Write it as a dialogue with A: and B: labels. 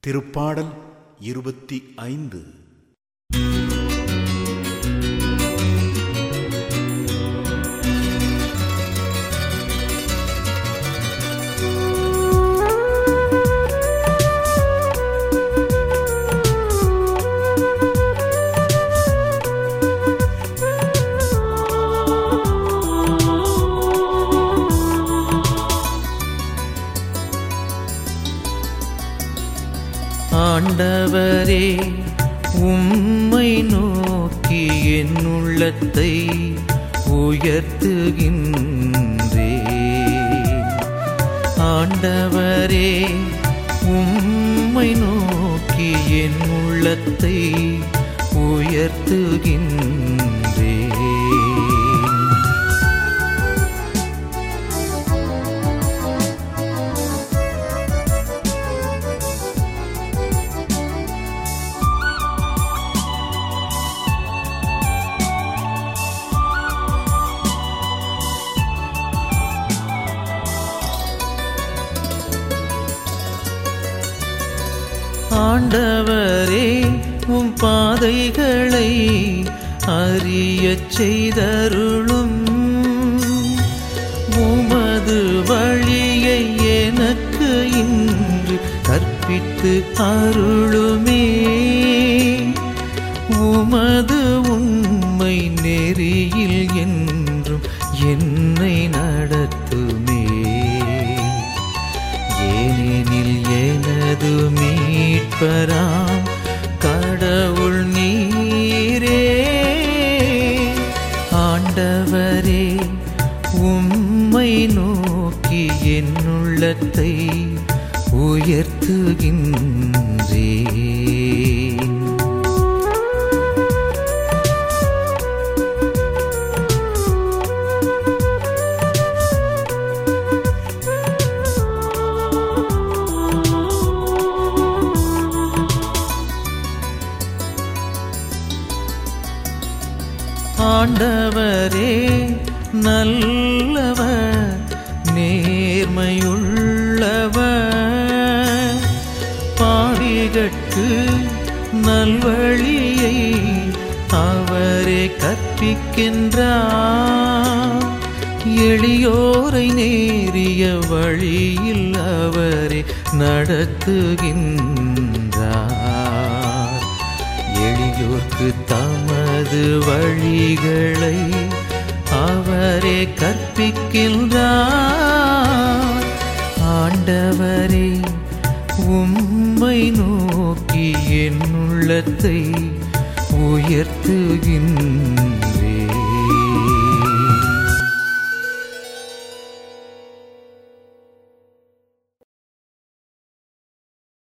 A: திருப்பாடல் 25.
B: ஆண்டவரே, உம்மை நோக்கி என் உள்ளத்தை உயர்த்துகின்றேன். ஆண்டவரே, உம்மை நோக்கி என் உள்ளத்தை உயர்த்துகின்றேன். ஆண்டவரே, உம் பாதைகளை அறியச் செய்தருளும். உமது வழியை எனக்கு இன்று கற்பித்து அருளுமே. உமது உண்மை நெறியில் என்றும் என்னை நடத்துமே. ஏனெனில் எனது மீட்பராம் கடவுள் நீரே. ஆண்டவரே, உம்மை நோக்கி என் உள்ளத்தை உயர்த்துகின்றேன். ஆண்டவரே, நல்லவர், நேர்மையுள்ளவர். பாவிகட்கு நல்வழியை அவரே கற்பிக்கின்றார். எளியோரை நேரிய வழியில் அவரே நடத்துகின்றார். எளியோர்க்கு தமது வழிகளை அவரே கற்பிக்கின்றார். ஆண்டவரே, உம்மை நோக்கி என் உள்ளத்தை உயர்த்துகின்றார்.